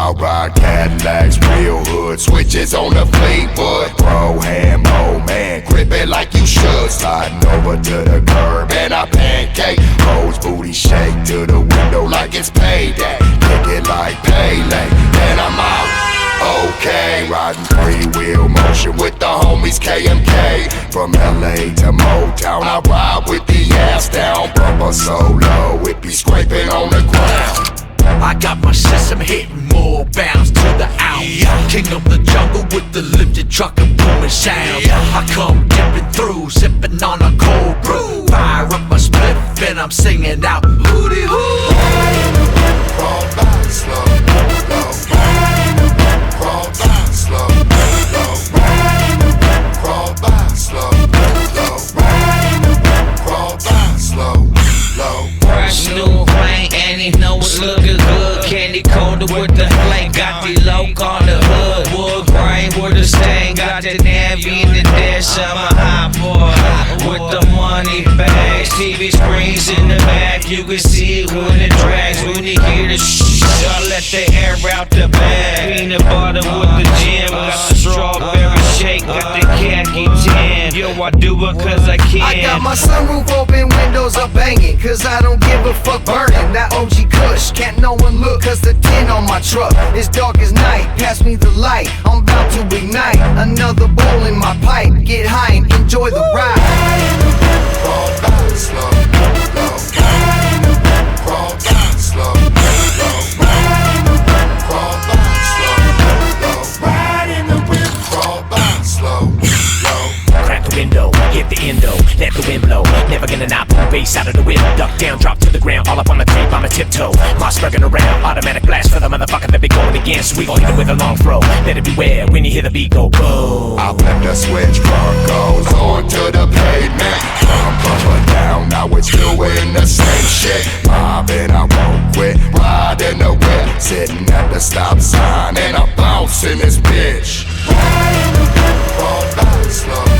I ride Cadillacs, real hood, switches on the Fleetwood. Pro ham, old man, grip it like you should. Sliding over to the curb and I pancake. Hoes booty shake to the window like it's payday. Kick it like Pele, then I'm out. Okay, riding three-wheel motion with the homies KMK. From LA to Motown, I ride with the ass down. Bumper so low, it be scraping on the ground. I got my system hitting more bounce to the ounce. King of the jungle with the lifted truck and booming sound. I come dipping through, sipping on a cold brew. Fire up my spliff and I'm singing out hootie hoo. Crawl back slow, low. Crawl back slow, low. Crawl back slow, low. Crawl back slow, low. Fresh new flame and he know it's looking good. Candy coated with the flake, got the loc on the hood. Wood grain with a stain, got the navy in the dash. I'm a hot boy with the money bags. TV screens in the back, you can see it when it drags. When you hear the I let the air out the bag. Peanut butter with the jam, got the strawberry shake, got the khaki tan. Yo, I do it cause I can. I got my sunroof open, windows up banging, cause I don't give a fuck burning. That OG Kush, can't no one look, cause the tin on my truck is dark as night. Pass me the light, I'm about to ignite another bowl in my pipe. Get high and enjoy the ride. Crawl back slow, low. Crawl back slow, low. Crawl back slow, low. Ride in the whip, crawl back slow, low. Crack the window, hit the endo, let the wind blow. Never gonna not pull bass out of the wind. Duck down, drop to the ground, all up on the creep, I'm a tiptoe. Moss burging around, automatic blast for the motherfucker that be going again. So we gon' hit it with a long throw. Let it beware when you hear the beat go boom. I flip the switch, car goes on to the pavement. Bump up or down, now it's doing the same shit. Mobbing, I won't quit, riding the whip. Sitting at the stop sign and I'm bouncing this bitch. Crawl back slow.